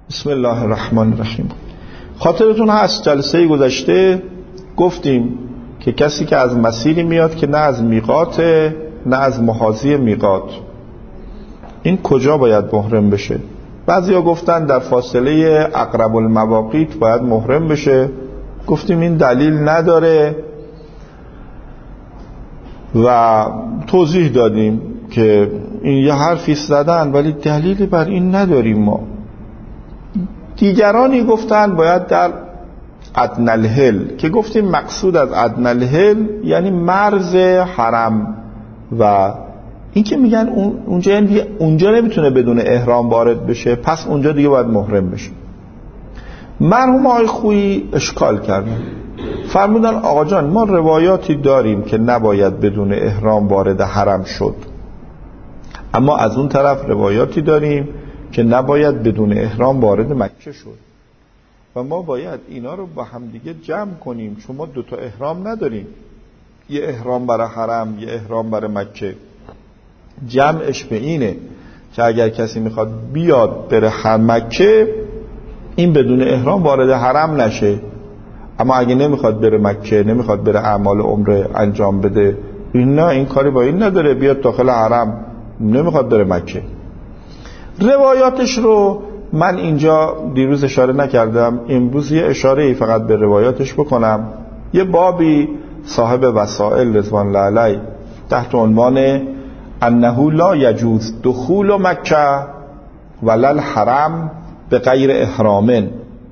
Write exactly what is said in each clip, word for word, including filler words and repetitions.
بسم الله الرحمن الرحیم. خاطرتون هست جلسه گذشته گفتیم که کسی که از مسیری میاد که نه از میقات نه از محاذی میقات، این کجا باید محرم بشه؟ بعضیا گفتن در فاصله اقرب المواقیت باید محرم بشه. گفتیم این دلیل نداره و توضیح دادیم که این یه حرفی زدن ولی دلیلی بر این نداریم ما. دیگرانی گفتن باید در ادنی الحل، که گفتیم مقصود از ادنی الحل یعنی مرز حرم، و این که میگن اونجا یعنی اونجا نمیتونه بدون احرام وارد بشه، پس اونجا دیگه باید محرم بشه. مرحوم آقای خویی اشکال کردن، فرمودن آقا جان ما روایاتی داریم که نباید بدون احرام وارد حرم شد، اما از اون طرف روایاتی داریم که نباید بدون احرام وارد مکه شد و ما باید اینا رو با هم دیگه جمع کنیم، چون ما دوتا احرام نداریم، یه احرام برای حرم یه احرام برای مکه. جمعش به اینه که اگر کسی میخواد بیاد بره حرم مکه، این بدون احرام وارد حرم نشه، اما اگه نمیخواد بره مکه، نمیخواد بره اعمال عمره انجام بده، این نه، این کاری با این نداره، بیاد داخل حرم، نمیخواد بره مکه. روایاتش رو من اینجا دیروز اشاره نکردم، امروز یه اشاره ای فقط به روایاتش بکنم. یه بابی صاحب وسائل رضوان الله علیه تحت عنوان انه لا یجوز دخول مکه ولا الحرم به غیر احرام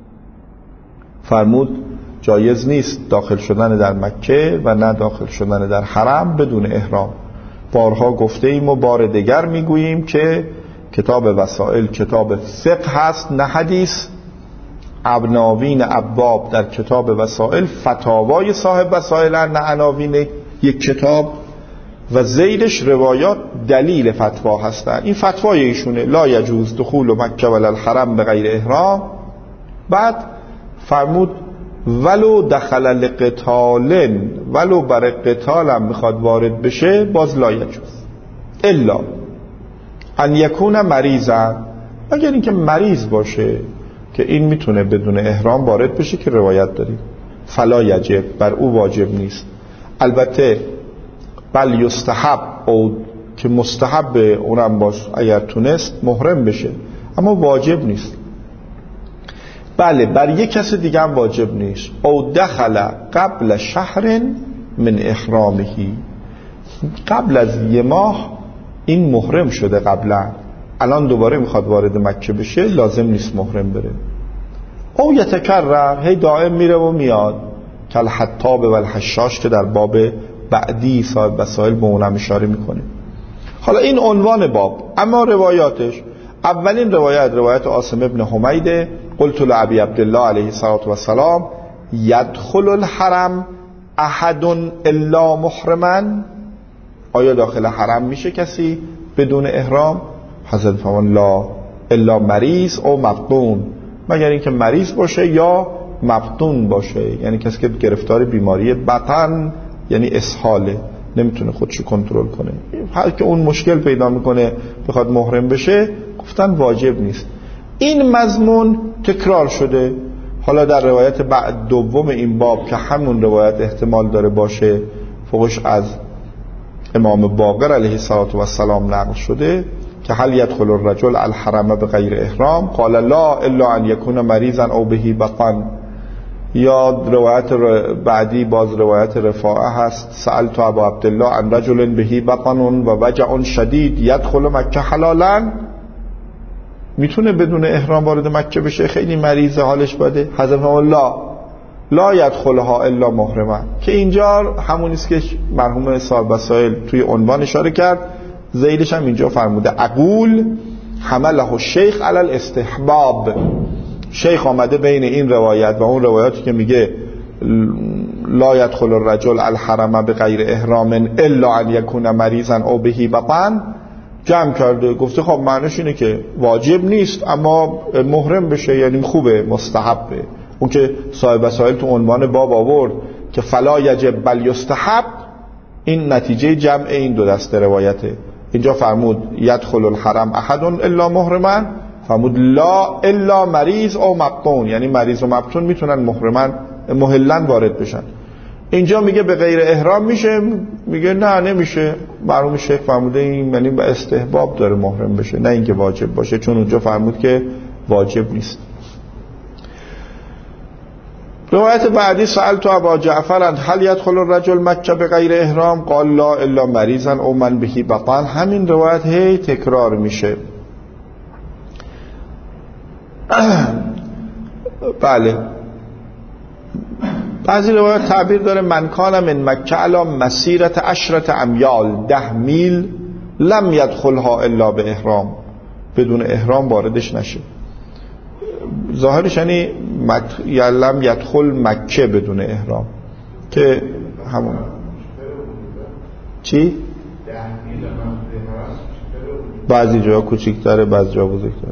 فرمود جایز نیست داخل شدن در مکه و نه داخل شدن در حرم بدون احرام. بارها گفته ایم و بار دیگر میگوییم که کتاب وسائل کتاب فقه هست نه حدیث. ابناوین ابواب در کتاب وسائل فتاوای صاحب وسائل نه عناوین یک کتاب، و زیدش روایات دلیل فتوا هستن. این فتوای ایشونه، لا یجوز دخول مکه ولا الحرم به غیر احرام. بعد فرمود ولو دخل لقتال، ولو برای قتال هم میخواد وارد بشه باز لا یجوز الا ان یکون مریضا، اگر اینکه مریض باشه که این میتونه بدون احرام وارد بشه که روایت داریم، فلا یجب، بر او واجب نیست. البته بل یستحب، او که مستحب اونم باش اگر تونست محرم بشه، اما واجب نیست. بله بر یک کس دیگه هم واجب نیست. او دخل قبل شهر من احرامهی، قبل از یه ماه این محرم شده قبلا، الان دوباره میخواد وارد مکه بشه، لازم نیست محرم بره. او یتکرر، هی دائم میره و میاد، کل حتاب و الحشاش که در باب بعدی صاحب وسائل به اونم اشاره میکنه. حالا این عنوان باب، اما روایاتش، اولین روایت روایت عاصم ابن حمیده، قلت لعبی عبدالله علیه السلام یدخل الحرم احد الا محرما، آیا داخل حرم میشه کسی بدون احرام؟ حضرت فرمان لا الا مریض او مبطون، مگر اینکه مریض باشه یا مبطون باشه، یعنی کسی که گرفتار بیماری بطن یعنی اسهاله، نمیتونه خودشو کنترل کنه، هر که اون مشکل پیدا میکنه بخواد محرم بشه، گفتن واجب نیست. این مضمون تکرار شده. حالا در روایت بعد دوم این باب که همون روایت احتمال داره باشه، فوقش از امام باقر علیه السلام نقل شده که هل یدخل الرجل الحرم بغیر احرام، قال لا الا ان یکون مریضا او بهی بطن. یا روایت بعدی باز روایت رفاعه هست، سألت ابا عبدالله عن رجل بهی بطن و وجع شدید یدخل مکه حلالا، میتونه بدون احرام وارد مکه بشه، خیلی مریضه حالش بده. حضرت الله لا یدخلها الا محرما، که اینجا همونیست که مرحوم صاحب وسائل توی عنوان اشاره کرد، زیدش هم اینجا فرموده اقول حمله الشیخ علی الاستحباب. شیخ آمده بین این روایت و اون روایاتی که میگه لا یدخل الرجل الحرم بغیر احرام الا ان یکون مریضا او بهی بطن، جمع کرده، گفته خب معنیش اینه که واجب نیست اما محرم بشه، یعنی خوبه، مستحبه. اون که صاحب وسائل تو عنوان باب آورد که فلا یجب بل یستحب، این نتیجه جمع این دو دسته روایته. اینجا فرمود یدخل الحرم احد الا محرما، فرمود لا الا مریض او مبطون، یعنی مریض و مبطون میتونن محرمن محلن وارد بشن. اینجا میگه به غیر احرام میشه، میگه نه نمیشه. مرحوم شیخ فرموده این یعنی به استحباب داره محرم بشه، نه اینکه واجب باشه، چون اونجا فرمود که واجب نیست. روایت بعدی سألت ابا جعفر هل يدخل الرجل مکه به غیر احرام قال لا الا مریضا او من به بطن. همین روایت هی تکرار میشه. بله بعضی روایت تعبیر داره من کان من مکه علی مسیرت عشرت امیال، ده میل لم یدخلها الا به احرام، بدون احرام واردش نشه. ظاهرش یعنی مت... یا لم یدخل مکه بدون احرام، که همون چی؟ بعضی جا کوچیک‌تره بعضی جا بزرگتره،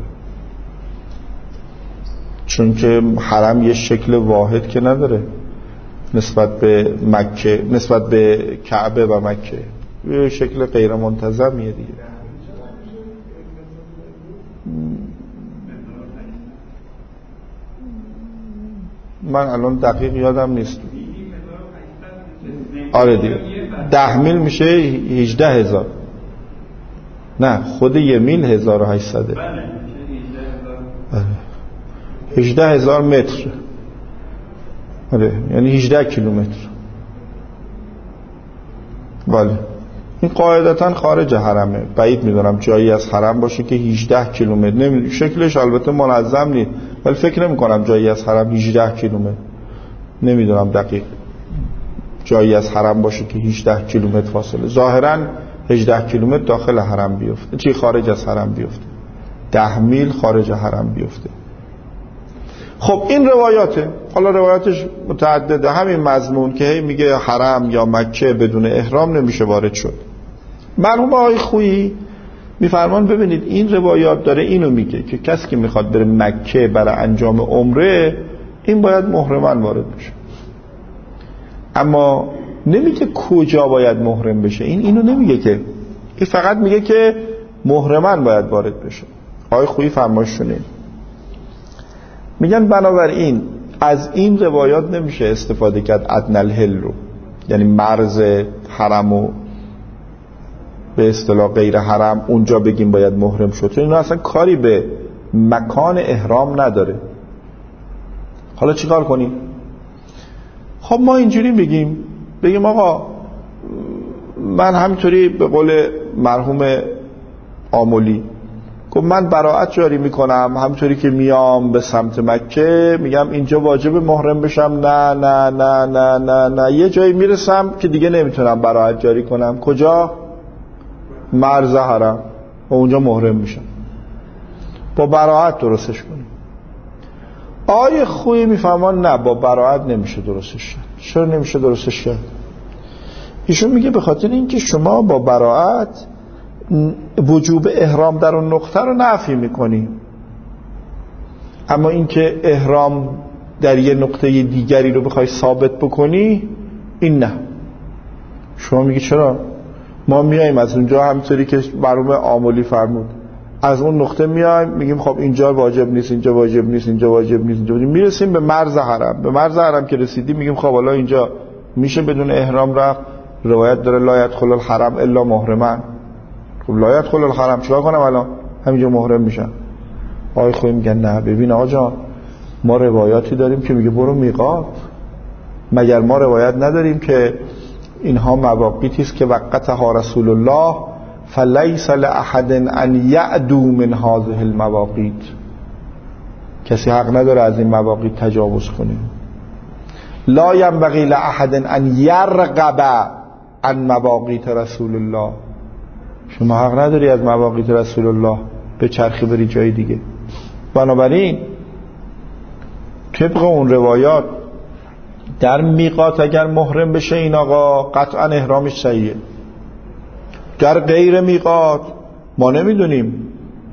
چون که حرم یه شکل واحد که نداره نسبت به مکه، نسبت به کعبه و مکه یه شکل غیر منتظمیه دیگه. من الان دقیق یادم نیست. آره دیگه ده میل میشه هجده هزار، نه خود یه میل هزار و هشتصده، هجده هزار متر. آره یعنی هجده کیلومتر. بله این قاعدتا خارج حرمه، بعید میدونم جایی از حرم باشه که هجده کیلومتر. نمی... شکلش البته منظم نیست ولی فکر نمی کنم جایی از حرم هجده کیلومتر، نمیدونم دقیق جایی از حرم باشه که هجده کیلومتر فاصله. ظاهرا هجده کیلومتر داخل حرم بیفته، چی خارج از حرم بیفته، ده میل خارج حرم بیفته. خب این روایاته، حالا روایاتش متعدده، همین مضمون که هی میگه حرم یا مکه بدون احرام نمیشه وارد شد. مرحوم آقای خویی میفرمان ببینید این روایات داره اینو میگه که کسی که میخواد بره مکه برای انجام عمره این باید محرمان وارد بشه، اما نمیگه کجا باید محرم بشه. این اینو نمیگه که، این فقط میگه که محرمان باید وارد بشه. آقای خویی فرمایشونه میگن بنابراین از این روایات نمیشه استفاده کرد ادنی الحل رو، یعنی مرز حرم و به اصطلاح غیر حرم اونجا بگیم باید محرم شد، چون اینا اصلا کاری به مکان احرام نداره. حالا چیکار کنیم؟ خب ما اینجوری بگیم بگیم آقا من همینطوری به قول مرحوم آملی گفت من براءت جاری میکنم، همینطوری که میام به سمت مکه میگم اینجا واجب محرم بشم، نه نه نه نه نه نه یه جایی میرسم که دیگه نمیتونم براءت جاری کنم. کجا؟ مرز حرم، و اونجا محرم میشم. با براءت درستش کنیم. آیه خویی میفهمان نه با براءت نمیشه درستش کرد. چرا نمیشه درستش کرد؟ ایشون میگه به خاطر اینکه شما با براءت وجوب احرام در اون نقطه رو نفی میکنی، اما اینکه احرام در یه نقطه دیگری رو بخوای ثابت بکنی این نه. شما میگی چرا؟ ما میایم از اونجا همونطوری که مرحوم آملی فرمود از اون نقطه میایم میگیم خب اینجا واجب نیست، اینجا واجب نیست، اینجا واجب نیست، اینجا میرسیم به مرز حرم. به مرز حرم که رسیدیم میگیم خب حالا اینجا میشه بدون احرام رفت. روایت داره لا يدخل الحرم الا محرما. خب لا يدخل الحرم چیکار کنم الان؟ همینجا محرم میشن. آقای خویی میگن نه ببین آقا جان ما روایاتی داریم که میگه برو میقات. مگر ما روایت نداریم که اینها مواقیتی است که وقتها رسول الله فلیس لاحد ان یعدو من هذه المواقیت، کسی حق نداره از این مواقیت تجاوز کنه. لا ینبغی لاحد ان یرغب عن مواقیت رسول الله، شما حق نداری از مواقیت رسول الله به چرخی بری جای دیگه. بنابراین طبق اون روایات در میقات اگر محرم بشه این آقا قطعا احرامش صحیحه. در غیر میقات ما نمیدونیم،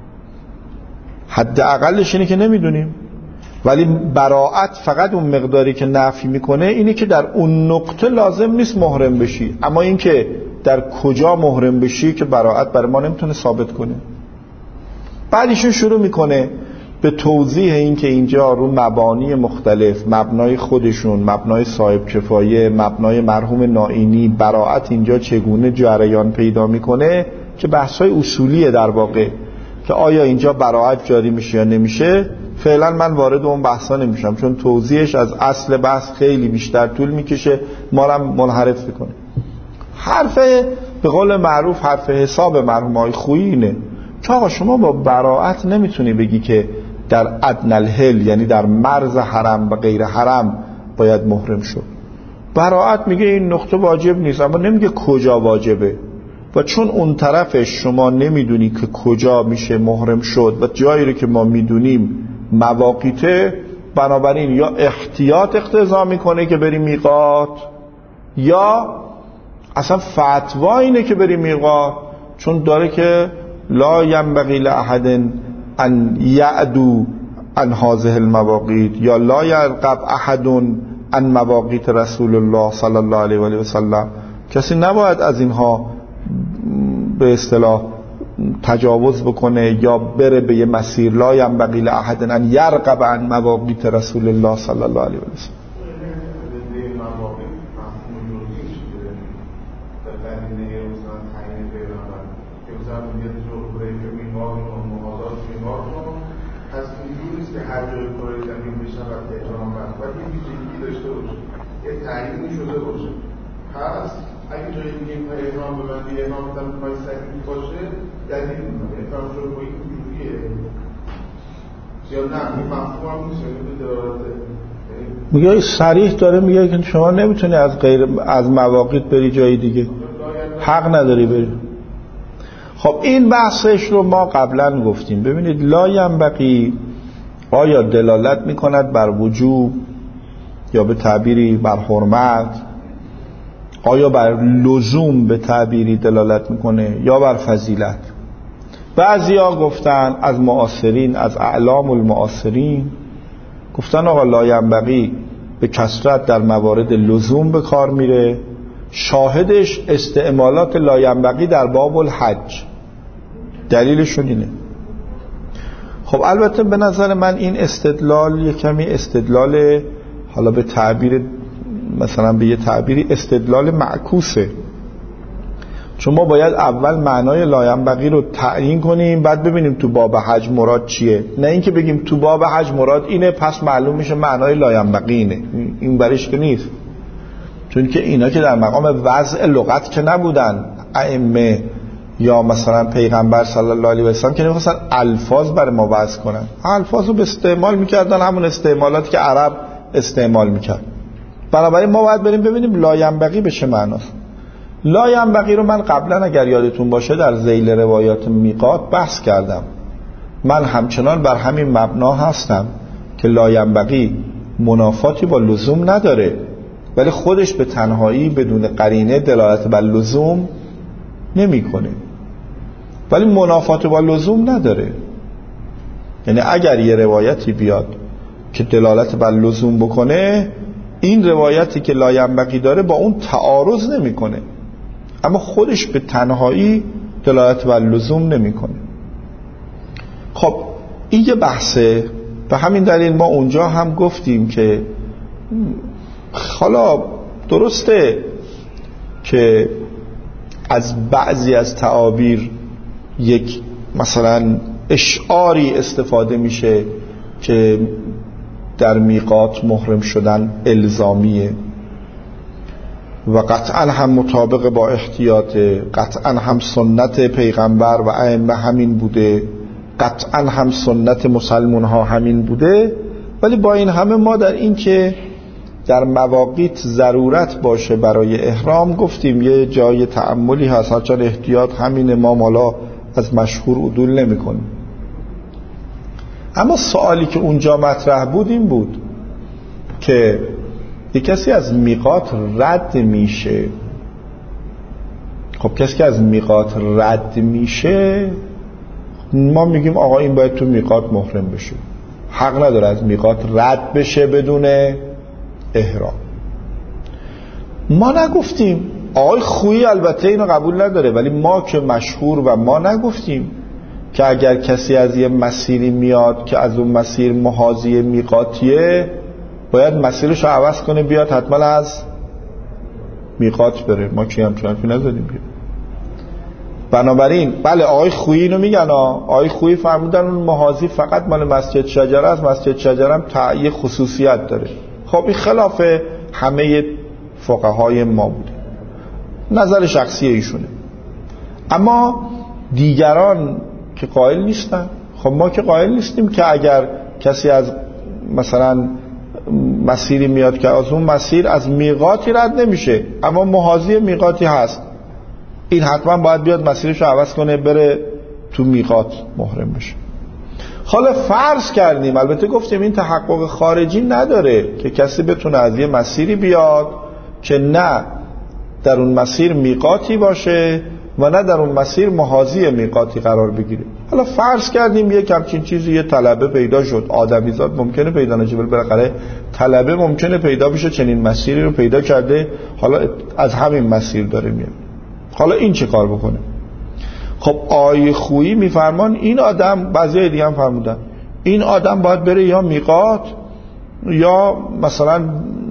حد اقلش اینه که نمیدونیم، ولی براءت فقط اون مقداری که نفی میکنه اینه که در اون نقطه لازم نیست محرم بشی، اما این که در کجا محرم بشی که براءت برای ما نمیتونه ثابت کنه. بعد ایشون شروع میکنه به توضیح این که اینجا رو مبانی مختلف، مبنای خودشون، مبنای صاحب کفایه، مبنای مرحوم نائینی، براعت اینجا چگونه جریان پیدا میکنه که بحث‌های اصولیه در واقع، که آیا اینجا براعت جاری میشه یا نمیشه. فعلا من وارد اون بحثا نمیشم چون توضیحش از اصل بحث خیلی بیشتر طول میکشه، ما رو منحرف میکنه. حرف به قول معروف حرف حساب مرحومای خویی اینه که آقا شما با براعت نمیتونی بگی که در ادنی الحل، یعنی در مرز حرم و غیر حرم باید محرم شد. براعت میگه این نقطه واجب نیست، اما نمیگه کجا واجبه، و چون اون طرفش شما نمیدونی که کجا میشه محرم شد و جایی رو که ما میدونیم مواقیته، بنابراین یا احتیاط اقتضا میکنه که بری میقات، یا اصلا فتوا اینه که بری میقات، چون داره که لا ینبغی لاحد ان یعدو عن هذه المواقیت، یا لا یرغب احد عن مواقیت رسول الله صلی الله علیه و آله و سلم. کسی نباید از اینها به اصطلاح تجاوز بکنه یا بره به یه مسیر. لا ینبغی لاحد ان یرغب عن مواقیت رسول الله صلی الله علیه و آله و سلم. هر جای کره زمین بشن و احترام بند باید یه ویژگی داشته باشه، یه تعیینی شده باشه. پس اگه جایی دیگه این پای احرام ببندی، احرام بودن پای سعید باشه، دلیل میکنه احرام شده با این جوریه یا نه؟ این مفهوم هم نیست، یعنی به دراته میگه صریح داره میگه که شما نمیتونی از غیر از مواقیت بری جای دیگه، حق نداری بری. خب این بحثش رو ما قبلا گفتیم. ببینید لا ینبغی آیا دلالت میکند بر وجوب یا به تعبیری بر حرمت، آیا بر لزوم به تعبیری دلالت میکنه یا بر فضیلت. بعضیا گفتن از معاصرین، از اعلام المعاصرین گفتن آقا لا ینبغی به کثرت در موارد لزوم به کار میره، شاهدش استعمالات لا ینبغی در باب الحج، دلیلشون اینه. خب البته به نظر من این استدلال یک کمی استدلال، حالا به تعبیر مثلا به یه تعبیری استدلال معکوسه، چون ما باید اول معنای لا ینبغی رو تعیین کنیم بعد ببینیم تو باب حج مراد چیه، نه اینکه بگیم تو باب حج مراد اینه پس معلوم میشه معنای لا ینبغی اینه. این برش که نیست، چون که اینا که در مقام وضع لغت که نبودن، ائمه یا مثلا پیغمبر صلی الله علیه و سلم که نمیخواستن الفاظ برای ما وضع کنن، الفاظ رو به استعمال میکردن، همون استعمالاتی که عرب استعمال میکرد. بنابراین ما باید بریم ببینیم لا ینبغی به چه معناست. لا ینبغی رو من قبلا اگر یادتون باشه در ذیل روایات میقات بحث کردم. من همچنان بر همین مبنا هستم که لا ینبغی منافاتی با لزوم نداره، ولی خودش به تنهایی بدون قرینه دلالت بر لزوم نمیکنه، ولی منافات با لزوم نداره. یعنی اگر یه روایتی بیاد که دلالت بر لزوم بکنه، این روایتی که لا ینبغی داره با اون تعارض نمیکنه، اما خودش به تنهایی دلالت بر لزوم نمیکنه. خب این یه بحثه. به همین دلیل ما اونجا هم گفتیم که حالا درسته که از بعضی از تعابیر یک مثلا اشعاری استفاده میشه که در میقات محرم شدن الزامیه و قطعا هم مطابق با احتیاط، قطعا هم سنت پیغمبر و ائمه همین بوده، قطعا هم سنت مسلمان ها همین بوده. ولی با این همه ما در این که در مواقیت ضرورت باشه برای احرام گفتیم یه جای تأملی هست، هرچند احتیاط همینه، ما مالا از مشهور عدول نمی کنیم. اما سوالی که اونجا مطرح بود این بود که یک کسی از میقات رد میشه. خب کسی که از میقات رد میشه ما میگیم آقا این باید تو میقات محرم بشه، حق نداره از میقات رد بشه بدون احرام. ما نگفتیم، آقای خویی البته اینو قبول نداره، ولی ما که مشهور و ما نگفتیم که اگر کسی از یه مسیری میاد که از اون مسیر محاذی میقاتیه باید مسیرش رو عوض کنه بیاد حتما از میقات بره. ما کی هم چون حرفی نزدیم بیاد. بنابراین بله آقای خویی اینو میگن، آقای خویی فرمودن اون محاذی فقط مال مسجد شجره است، مسجد شجره هم تعیین خصوصیت داره. خب این خلاف همه فقهای ما بوده، نظر شخصی ایشونه. اما دیگران که قائل نیستن. خب ما که قائل نیستیم که اگر کسی از مثلا مسیری میاد که از اون مسیر از میقاتی رد نمیشه اما محاذی میقاتی هست، این حتما باید بیاد مسیرش رو عوض کنه بره تو میقات محرم بشه. حالا فرض کردیم، البته گفتیم این تحقق خارجی نداره که کسی بتونه از یه مسیری بیاد که نه در اون مسیر میقاتی باشه و نه در اون مسیر محاذی میقاتی قرار بگیره. حالا فرض کردیم یک همچین چیزی، یه طلبه پیدا شد، آدمیزاد ممکنه پیدا نشه ولی بالاخره طلبه ممکنه پیدا بشه چنین مسیری رو پیدا کرده، حالا از همین مسیر داره میاد. حالا این چه کار بکنه؟ خب آیه خویی میفرمان این آدم، بعضی دیگه هم فرمودن این آدم باید بره یا میقات یا مثلا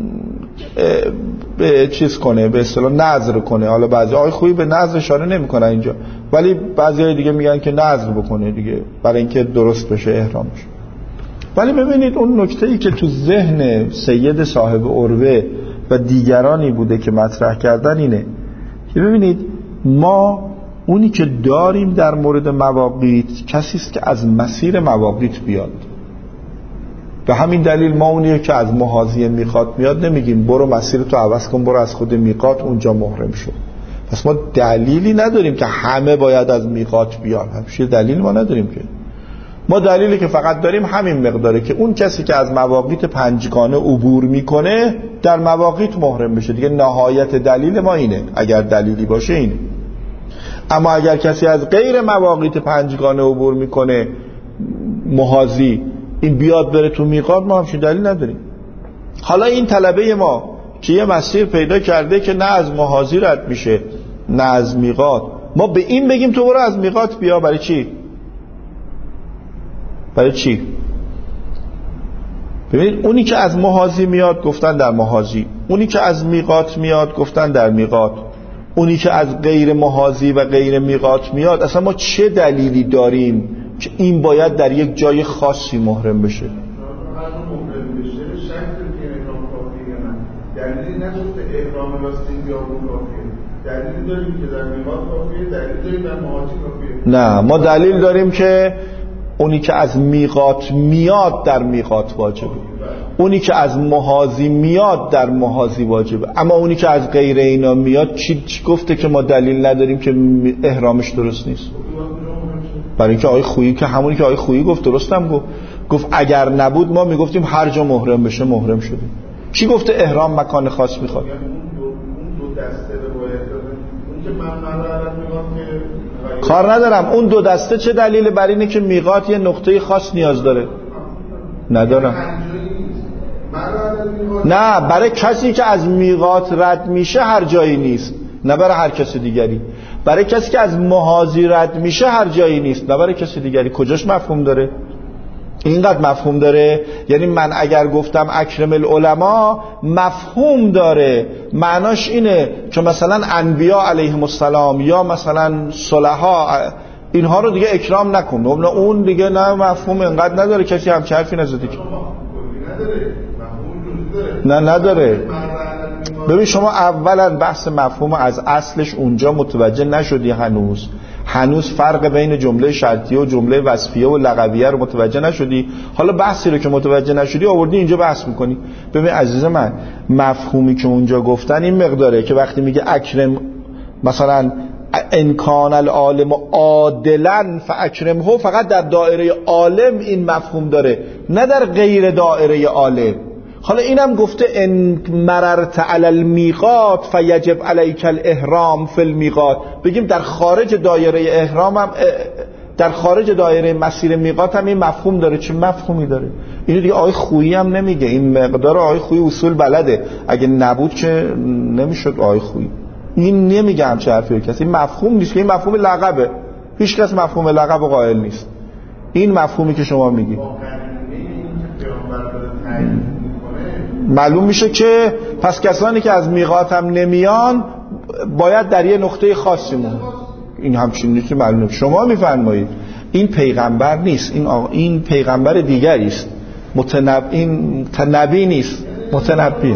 به چیز کنه، به اصطلاح نذر کنه. حالا بعضی آیه خویی به نذر اشاره نمیکنه اینجا، ولی بعضی دیگه میگن که نذر بکنه دیگه برای اینکه درست بشه احرامش. ولی ببینید اون نکته‌ای که تو ذهن سید صاحب عروه و دیگرانی بوده که مطرح کردن اینه که ببینید ما اونی که داریم در مورد مواقیت کسی است که از مسیر مواقیت بیاد. به همین دلیل ما اونیه که از محاذی میقات میاد نمیگیم برو مسیرتو عوض کن، برو از خود میقات اونجا محرم شو. پس ما دلیلی نداریم که همه باید از میقات بیان، همچین دلیل ما نداریم. که ما دلیلی که فقط داریم همین مقداره که اون کسی که از مواقیت پنجگانه عبور میکنه در مواقیت محرم بشه. دیگه نهایت دلیل ما اینه، اگر دلیلی باشه اینه. اما اگر کسی از غیر مواقیت پنجگانه عبور میکنه محاذی این بیاد بره تو میقات، ما همچین دلیل نداریم. حالا این طلبه ما که یه مسیر پیدا کرده که نه از محاذی رد میشه نه از میقات، ما به این بگیم تو برو از میقات بیا، برای چی؟ برای چی؟ ببینید اونی که از محاذی میاد گفتن در محاذی، اونی که از میقات میاد گفتن در میقات، اونی که از غیر محاذی و غیر میقات میاد اصلا ما چه دلیلی داریم که این باید در یک جای خاصی محرم بشه؟ دلیلی نگفته احرام راستین یا اون کافیه، دلیلی داریم که در میقات کافیه، دلیلی داریم در محاذی کافیه. نه، ما دلیل داریم که اونی که از میقات میاد در میقات واجبه، اونی که از محاذی میاد در محاذی واجبه. اما اونی که از غیر اینا میاد چی, چی گفته که ما دلیل نداریم که احرامش درست نیست؟ برای اینکه آقای خویی که همونی که آقای خویی گفت درستم گفت، گفت اگر نبود ما میگفتیم هر جا محرم بشه محرم شده. چی گفته احرام مکان خاص میخواد؟ اون دو دسته به باید اون که من مدارم میگم که کار ندارم اون دو دسته چه دلیل بر اینه که میقات یه نقطه خاص نیاز داره؟ ندارم. نه، برای کسی که از میقات رد میشه هر جایی نیست، نه برای هر کس دیگری. برای کسی که از محاذی رد میشه هر جایی نیست، نه برای کسی دیگری. کجاش مفهوم داره؟ اینقدر مفهوم داره. یعنی من اگر گفتم اکرم العلماء مفهوم داره، معناش اینه که مثلا انبیا علیهم السلام یا مثلا صلحا اینها رو دیگه اکرام نکن. اون دیگه نه، مفهوم اینقدر نداره. کسی هم حرفی نزده که نه نداره. ببین شما اولا بحث مفهوم از اصلش اونجا متوجه نشدی هنوز هنوز فرق بین جمله شرطیه و جمله وصفیه و لغویه رو متوجه نشدی. حالا بحثی رو که متوجه نشدی آوردی اینجا بحث میکنی. ببین عزیز من، مفهومی که اونجا گفتن این مقداره که وقتی میگه اکرم مثلا ان کان العالم عادلا فاکرمه، فقط در دایره عالم این مفهوم داره، نه در غیر دایره عالم. حالا اینم گفته ان مررت علی المیقات فیجب علیک الاحرام فی المیقات. بگیم در خارج دایره احرام هم، در خارج دایره مسیر میقات هم این مفهوم داره. چه مفهومی داره؟ اینو دیگه آقای خویی هم نمیگه، این مقدار آقای خویی اصول بلده، اگه نبود که نمیشد آقای خویی. این نمیگه همچه حرفی کسی. این مفهوم نیست که، این مفهوم لقبه. هیچ کس مفهوم لقب قائل نیست. این مفهومی که شما میگید معلوم میشه که پس کسانی که از میقات هم نمیان باید در یه نقطه خاصی مون. این همچین نیست، معلومه. شما میفرمایید این پیغمبر نیست، این آقا این پیغمبر دیگری است، متنب این تنبی نیست، متنبی.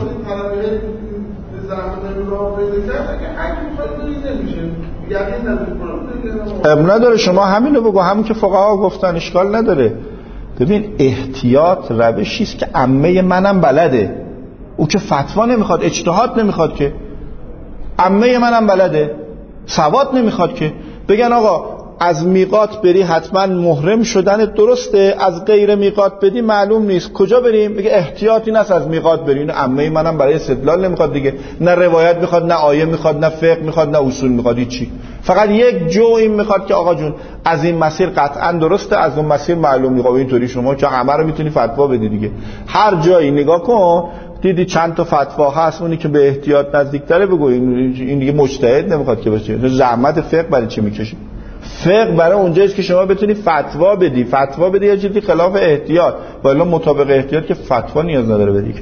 اب نداره، شما همینو بگو، همون که فقها گفتن، اشکال نداره. ببین احتیاط روشی است که عمه منم بلده، او که فتوا نمیخواد، اجتهاد نمیخواد، که عمه منم بلده، سواد نمیخواد که بگن آقا از میقات بری حتما محرم شدن درسته، از غیر میقات بدی معلوم نیست کجا بریم. بگه احتیاط این است از میقات بریم. عمه منم برای استدلال نمیخواد دیگه، نه روایت میخواد، نه آیه میخواد، نه فقه میخواد، نه اصول میخواد، هیچی. فقط یک جو این میخواد که آقا جون از این مسیر قطعا درسته، از اون مسیر معلوم نیست. اینطوری شما که همه رو میتونی فتوا بدی دیگه. هر جایی نگاه کن دیدی چند تا فتوا هست، اونی که به احتیاط نزدیک‌تره بگو. این دیگه مجتهد نمیخواد که باشه. زحمت فقه برای چی میکشی؟ فقه برای اونجاییست که شما بتونی فتوا بدی. فتوا بدی یه چیزی خلاف احتیاط، ولی مطابق احتیاط که فتوا نیاز نداره بدی.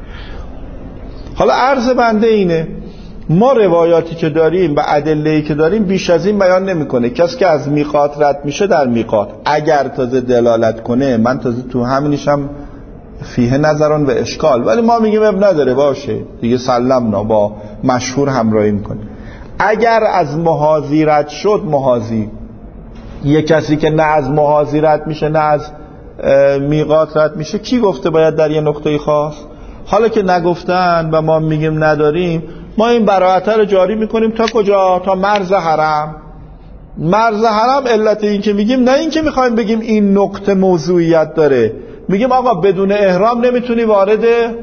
حالا عرض بنده اینه، ما روایاتی که داریم و ادله‌ای که داریم بیش از این بیان نمیکنه. کسی که از میقات رد میشه در میقات اگر تازه دلالت کنه، من تازه تو همینشم فیه نظران و اشکال، ولی ما میگیم اب نداره، باشه دیگه، سلمنا، با مشهور همراهی میکنه. اگر از محاذی رد شد، محاذی یه کسی که نه از محاذی رد میشه نه از میقات رد میشه، کی گفته باید در یه نقطه خاص؟ حالا که نگفتن و ما میگیم نداریم، ما این براءت رو جاری میکنیم تا کجا؟ تا مرز حرم. مرز حرم علت این که میگیم، نه این که میخوایم بگیم این نقطه موضوعیت داره، میگیم آقا بدون احرام نمیتونی وارد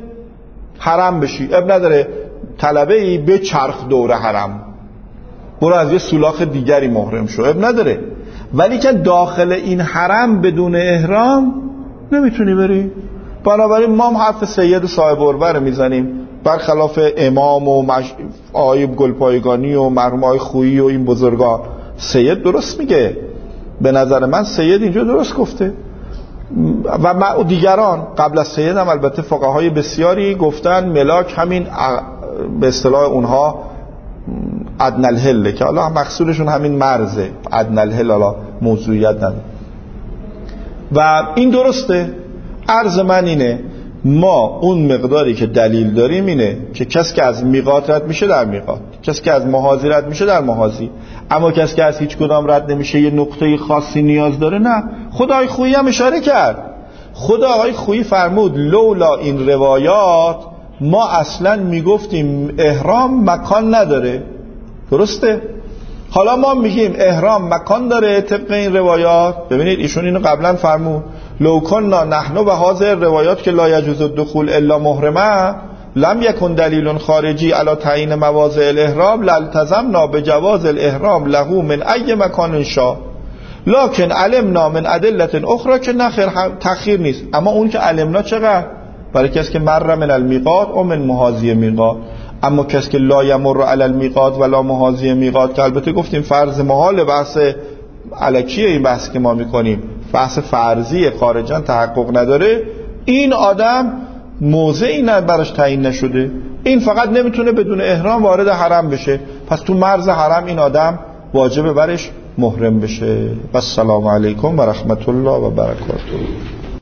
حرم بشی، اب نداره طلبه ای به چرخ دور حرم، برو از یه سولاخ دیگری محرم شو، اب نداره. ولی که داخل این حرم بدون احرام نمیتونی بری. بنابراین ما هم حرف سید صاحب عروه رو میزنیم، برخلاف امام و مش... آیب گلپایگانی و مرحوم آی خویی و این بزرگان. سید درست میگه، به نظر من سید اینجا درست گفته و ما دیگران قبل از سید هم البته فقهای بسیاری گفتن ملاک همین به اصطلاح اونها ادنی الحل، که حالا مقصودشون همین مرزه ادنی الحل، حالا موضوعیت نداره و این درسته. عرض من اینه، ما اون مقداری که دلیل داریم اینه که کسی که از میقات رد میشه در میقات، کسی که از محاذی رد میشه در محاذی، اما کسی که از هیچ کدام رد نمیشه یه نقطه خاصی نیاز داره، نه. خدای خویی هم اشاره کرد، خدا آقای خویی فرمود لولا این روایات ما اصلا میگفتیم احرام مکان نداره. درسته؟ حالا ما میگیم احرام مکان داره طبق این روایات. ببینید ایشون اینو قبلا فرمود، لو کنا نحن و هذه روایات که لا یجوز الدخول الا محرما لم یکن دلیل خارجی علی تعیین مواضع الاحرام لالتزمنا بجواز الاحرام له من ای مکان شاء، لکن علمنا من ادله اخرى که نخیر تأخیر نیست. اما اون که علمنا چقدر؟ برای کسی که مر من المیقات و من محاذی میقات. اما کسی که لا یمر علی المیقات ولا محاذی میقات، که البته گفتیم فرض محال، بحث الکیه این بحث که ما میکنیم، بحث فرضی خارجا تحقق نداره، این آدم موضعی نه براش تعیین نشده، این فقط نمیتونه بدون احرام وارد حرم بشه، پس تو مرز حرم این آدم واجبه برش محرم بشه. و السلام علیکم و رحمت الله و برکاته.